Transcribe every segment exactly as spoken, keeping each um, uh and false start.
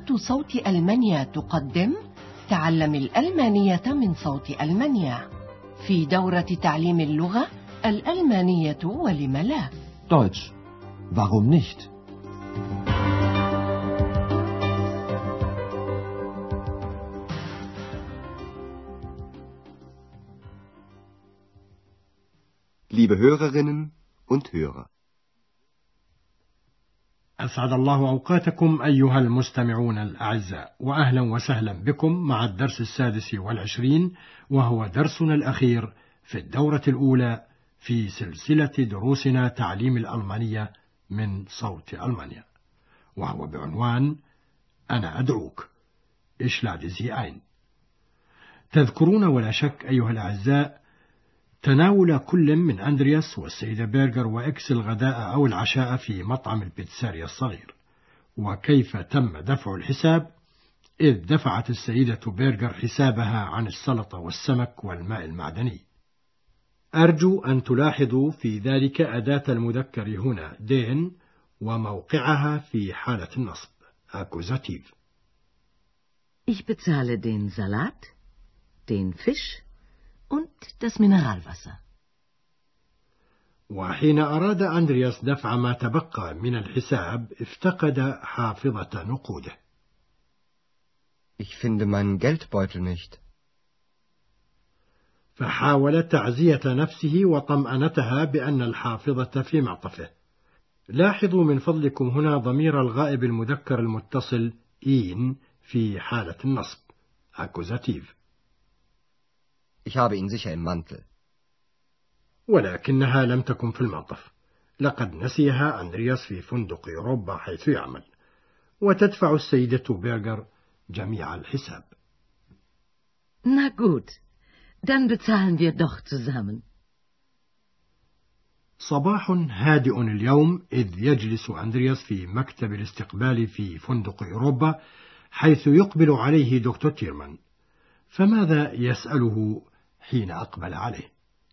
إذاعة صوت ألمانيا تقدم تعلم الألمانية من صوت ألمانيا في دورة تعليم اللغة الألمانية ولم لا. Deutsch. Warum nicht? Liebe Hörerinnen und Hörer. أسعد الله أوقاتكم أيها المستمعون الأعزاء، وأهلا وسهلا بكم مع الدرس السادس والعشرين، وهو درسنا الأخير في الدورة الأولى في سلسلة دروسنا تعليم الألمانية من صوت ألمانيا، وهو بعنوان أنا أدعوك. Ich lade Sie ein. تذكرون ولا شك أيها الأعزاء تناول كل من أندرياس والسيدة بيرغر وإكس الغداء أو العشاء في مطعم البيتزاريا الصغير، وكيف تم دفع الحساب، إذ دفعت السيدة بيرغر حسابها عن السلطة والسمك والماء المعدني. أرجو أن تلاحظوا في ذلك أداة المذكر هنا den وموقعها في حالة النصب Akkusativ. Ich bezahle den Salat, den Fisch und das Mineralwasser. وحين أراد أندرياس دفع ما تبقى من الحساب افتقد حافظة نقوده. Ich finde meinen Geldbeutel nicht. فحاول تعزية نفسه وطمأنتها بأن الحافظة في معطفه. لاحظوا من فضلكم هنا ضمير الغائب المذكر المتصل إين في حالة النصب Akkusativ. Ich habe ihn sicher im Mantel. ولكنها لم تكن في المعطف، لقد نسيها أندرياس في فندق أوروبا حيث يعمل، وتدفع السيدة بيرغر جميع الحساب. Na gut, dann bezahlen wir doch zusammen. صباح هادئ اليوم، إذ يجلس أندرياس في مكتب الاستقبال في فندق أوروبا حيث يقبل عليه دكتور تيرمان. فماذا يسأله حين أقبل عليه؟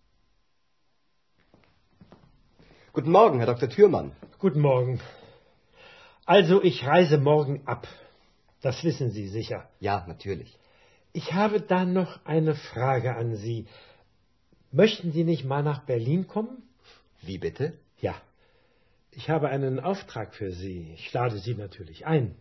Guten Morgen, Herr Doktor Thürmann. Guten Morgen. Also, ich reise morgen ab. Das wissen Sie sicher. Ja, natürlich. Ich habe da noch eine Frage an Sie. Möchten Sie nicht mal nach Berlin kommen? Wie bitte? Ja. Ich habe einen Auftrag für Sie. Ich lade Sie natürlich ein.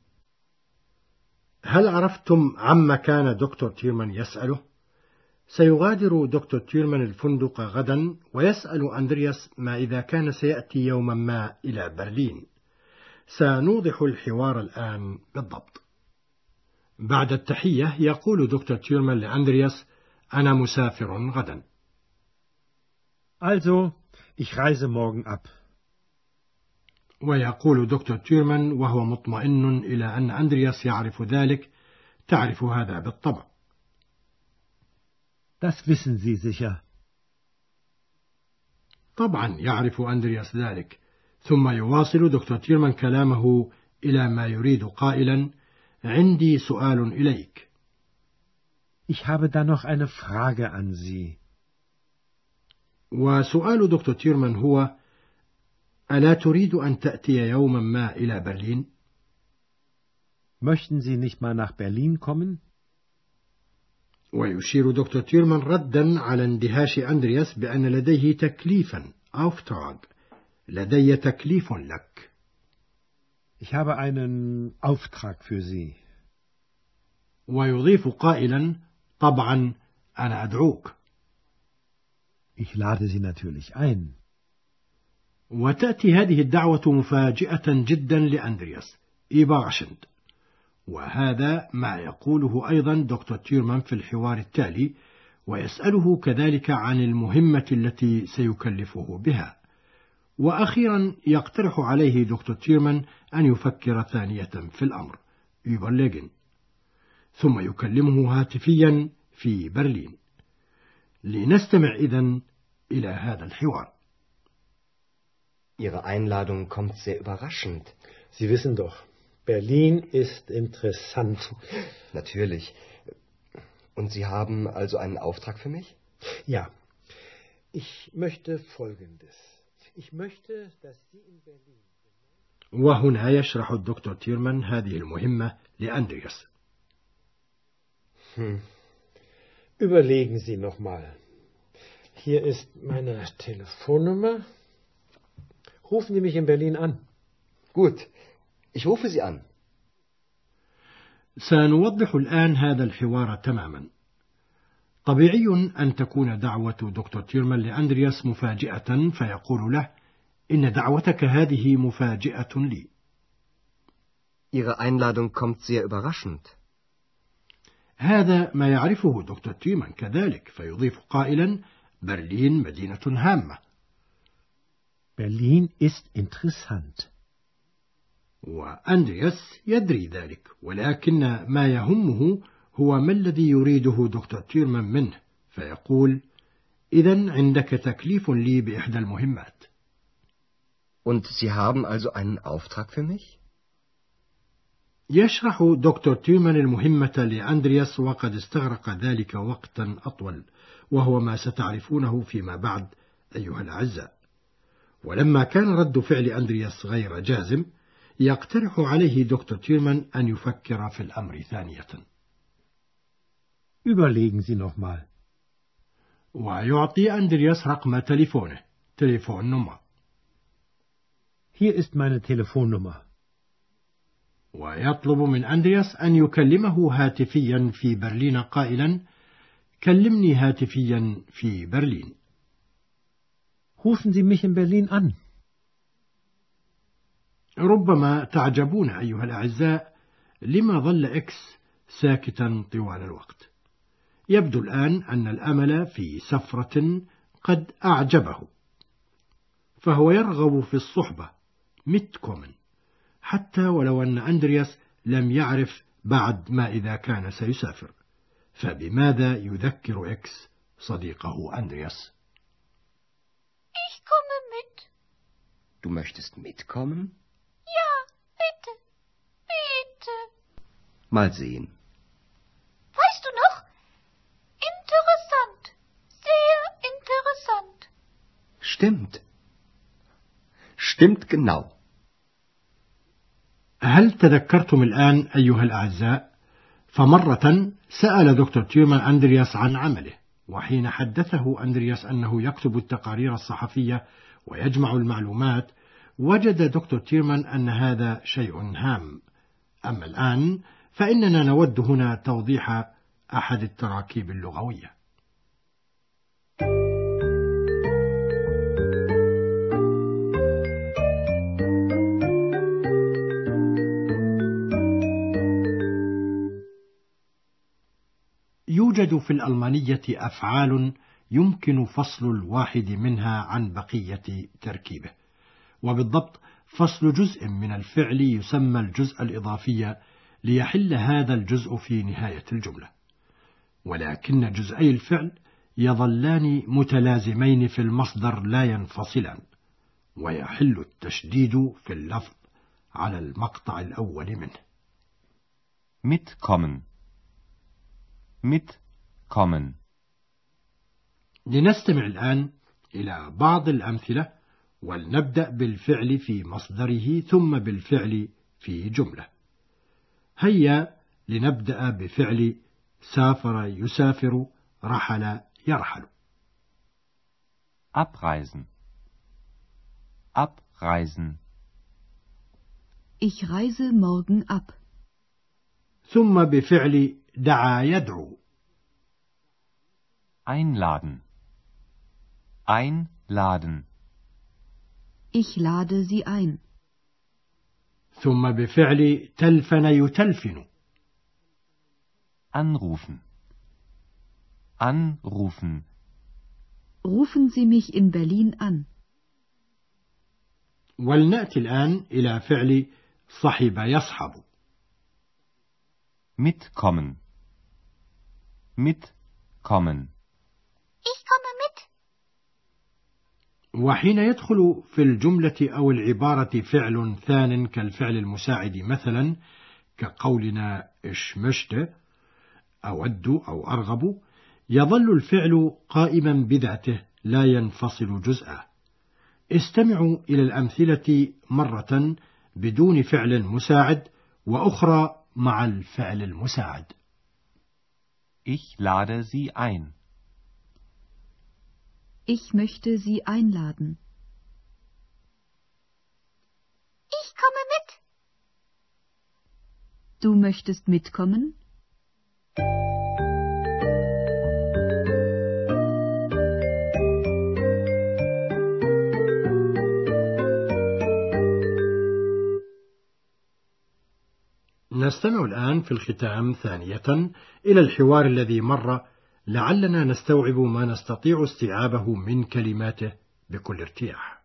هل عرفتم عما كان دكتور تيرمان يسأله؟ سيغادر دكتور تيرمان الفندق غدا ويسأل أندرياس ما إذا كان سيأتي يوما ما إلى برلين. سنوضح الحوار الآن بالضبط. بعد التحية يقول دكتور تيرمان لأندرياس: أنا مسافر غدا. Also, ich reise morgen ab. ويقول دكتور تيرمان وهو مطمئن إلى أن أندرياس يعرف ذلك: تعرف هذا بالطبع. Das wissen Sie sicher. طبعا يعرف أندرياس ذلك. ثم يواصل دكتور تيرمان كلامه إلى ما يريد قائلا: عندي سؤال إليك. Ich habe da noch eine Frage an Sie. وسؤال دكتور تيرمان هو: ألا تريد أن تأتي يوما ما إلى برلين؟ Möchten Sie nicht mal nach Berlin kommen? ويشير دكتور تيرمان ردا على اندهاش أندرياس بأن لديه تكليفا Auftrag. لدي تكليف لك. Ich habe einen Auftrag für Sie. ويضيف قائلا: طبعا أنا أدعوك. Ich lade Sie natürlich ein. وتأتي هذه الدعوة مفاجئة جدا لأندرياس إيبارشند، وهذا ما يقوله أيضا دكتور تيرمان في الحوار التالي، ويسأله كذلك عن المهمة التي سيكلفه بها. وأخيرا يقترح عليه دكتور تيرمان أن يفكر ثانية في الأمر überlegen، ثم يكلمه هاتفيا في برلين. لنستمع إذن إلى هذا الحوار. Ihre Einladung kommt sehr überraschend. Sie wissen doch, Berlin ist interessant. Natürlich. Und Sie haben also einen Auftrag für mich? Ja. Ich möchte Folgendes. Ich möchte, dass Sie in Berlin... وهنا يشرح الدكتور تيرمان هذه المهمة لأندرياس. Hm. Überlegen Sie noch mal. Hier ist meine Telefonnummer. Rufen Sie mich in Berlin an. Gut, ich rufe Sie an. سنوضح الآن هذا الحوار تماما. طبيعي أن تكون دعوة دكتور تيرمان لأندرياس مفاجئة، فيقول له: إن دعوتك هذه مفاجئة لي. Ihre Einladung kommt sehr überraschend. هذا ما يعرفه دكتور تيرمان كذلك، فيضيف قائلا: برلين مدينة هامة. Berlin ist interessant. وأندرياس يدري ذلك، ولكن ما يهمه هو ما الذي يريده دكتور تيرمان منه، فيقول: إذن عندك تكليف لي بإحدى المهمات. Und Sie haben also einen Auftrag für mich? يشرح دكتور تيرمان المهمة لأندرياس، وقد استغرق ذلك وقتا أطول، وهو ما ستعرفونه فيما بعد أيها الأعزاء. ولما كان رد فعل أندرياس غير جازم، يقترح عليه دكتور تيرمان أن يفكر في الأمر ثانية. Überlegen Sie noch mal. ويعطي أندرياس رقم تليفونه، تليفون نمر. Hier ist meine Telefonnummer. ويطلب من أندرياس أن يكلمه هاتفيا في برلين قائلا: كلمني هاتفيا في برلين. Rufen Sie mich in Berlin an. ربما تعجبون أيها الأعزاء لما ظل إكس ساكتا طوال الوقت. يبدو الآن أن الأمل في سفرة قد أعجبه، فهو يرغب في الصحبة متكومن، حتى ولو أن أندرياس لم يعرف بعد ما إذا كان سيسافر. فبماذا يذكر إكس صديقه أندرياس؟ Ich komme mit. Du möchtest mitkommen? Ja, bitte, bitte. Mal sehen. Weißt du noch? Interessant, sehr interessant. Stimmt. Stimmt genau. هل تذكرتم الآن أيها الأعزاء؟ فمرة سأل دكتور تيرمان أندرياس عن عمله، وحين حدثه أندرياس أنه يكتب التقارير الصحفية ويجمع المعلومات، وجد دكتور تيرمان أن هذا شيء هام. أما الآن فإننا نود هنا توضيح أحد التراكيب اللغوية. يوجد في الألمانية أفعال يمكن فصل الواحد منها عن بقية تركيبه، وبالضبط فصل جزء من الفعل يسمى الجزء الإضافي ليحل هذا الجزء في نهاية الجملة، ولكن جزئي الفعل يظلان متلازمين في المصدر لا ينفصلان، ويحل التشديد في اللفظ على المقطع الأول منه. mitkommen mitkommen. لنستمع الآن إلى بعض الأمثلة، ولنبدأ بالفعل في مصدره ثم بالفعل في جملة. هيا لنبدأ بفعل سافر يسافر، رحل يرحل. abreisen abreisen. Ich reise morgen ab. ثم بفعل دعا يدعو. einladen einladen. Ich lade Sie ein. ثم بفعل تلفن يتلفن. anrufen anrufen. Rufen Sie mich in Berlin an. ولنأتي الآن إلى فعل صحب يصحب. mitkommen mitkommen. Ich komme mit. وحين يدخل في الجملة أو العبارة فعل ثان كالفعل المساعد مثلا، كقولنا إش مشت، أود أو أرغب، يظل الفعل قائما بذاته لا ينفصل جزءا. استمعوا إلى الأمثلة مرة بدون فعل مساعد وأخرى مع الفعل المساعد. Ich lade Sie ein. Ich möchte Sie einladen. Ich komme mit. Du möchtest mitkommen? نستمع الآن في الختام ثانية إلى الحوار الذي مر، لعلنا نستوعب ما نستطيع استيعابه من كلماته بكل ارتياح.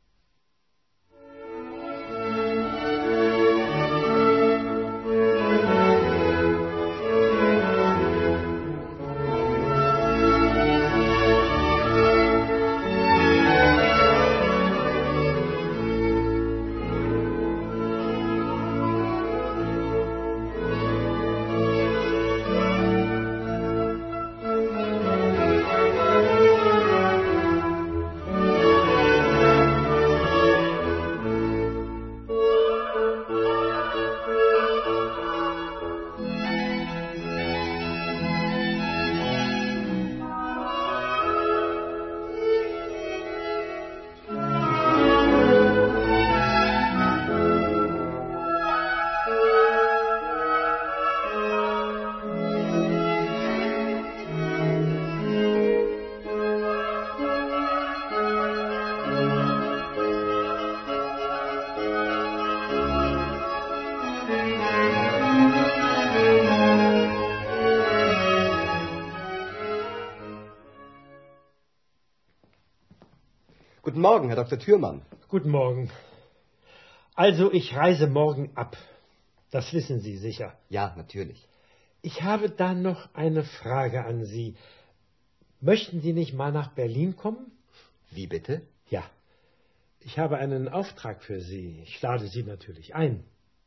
Guten Morgen, Herr Doktor Thürmann. Guten Morgen. Also, ich reise morgen ab. Das wissen Sie sicher. Ja, natürlich. Ich habe da noch eine Frage an Sie. Möchten Sie nicht mal nach Berlin kommen? Wie bitte? Ja. Ich habe einen Auftrag für Sie. Ich lade Sie natürlich ein.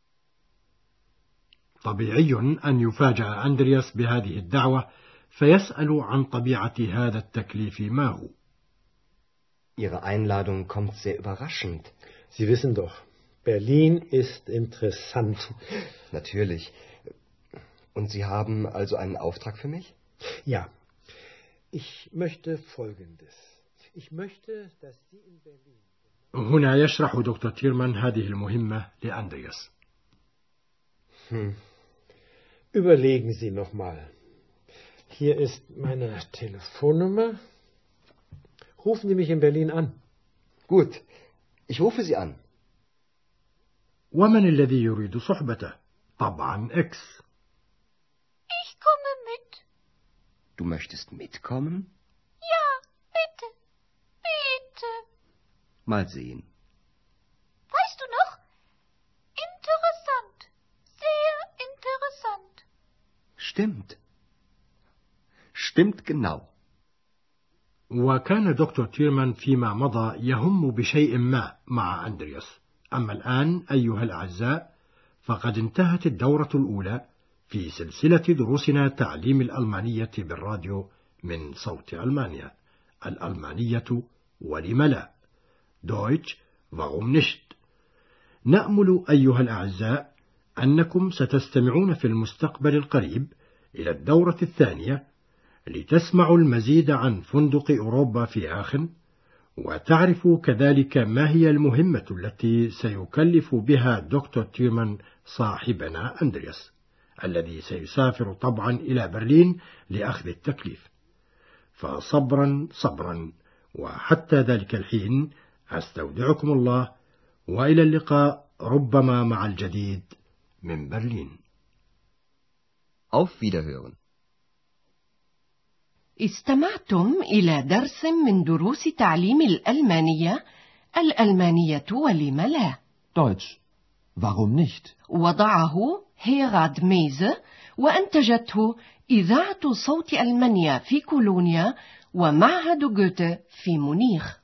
طبيعي أن يفاجأ أندرياس بهذه الدعوة، فيسأل عن طبيعة هذا التكليف ما هو. Ihre Einladung kommt sehr überraschend. Sie wissen doch, Berlin ist interessant. Natürlich. Und Sie haben also einen Auftrag für mich? Ja. Ich möchte Folgendes. Ich möchte, dass Sie in Berlin... هنا يشرح دكتور تيرمان هذه المهمة لأندرياس. Hm. Überlegen Sie noch mal. Hier ist meine Telefonnummer. Rufen Sie mich in Berlin an. Gut, ich rufe Sie an. ومن الذي يريد صحبته؟ طبعا إكس. Ich komme mit. Du möchtest mitkommen? Ja, bitte. Bitte. Mal sehen. Weißt du noch? Interessant. Sehr interessant. Stimmt. Stimmt genau. وكان دكتور تيرمان فيما مضى يهم بشيء ما مع أندرياس. أما الآن أيها الأعزاء، فقد انتهت الدورة الأولى في سلسلة دروسنا تعليم الألمانية بالراديو من صوت ألمانيا. الألمانية ولم لا. دويتش warum nicht. نأمل أيها الأعزاء أنكم ستستمعون في المستقبل القريب إلى الدورة الثانية لتسمعوا المزيد عن فندق أوروبا في آخن، وتعرفوا كذلك ما هي المهمة التي سيكلف بها دكتور تيرمان صاحبنا أندرياس، الذي سيسافر طبعا إلى برلين لأخذ التكليف. فصبرا صبرا، وحتى ذلك الحين أستودعكم الله، وإلى اللقاء ربما مع الجديد من برلين. Auf Wiederhören. استمعتم إلى درس من دروس تعليم الألمانية. الألمانية ولم لا. Deutsch. Warum nicht? وضعه هيراد ميزه، وأنتجته إذاعة صوت ألمانيا في كولونيا ومعهد جوته في مونيخ.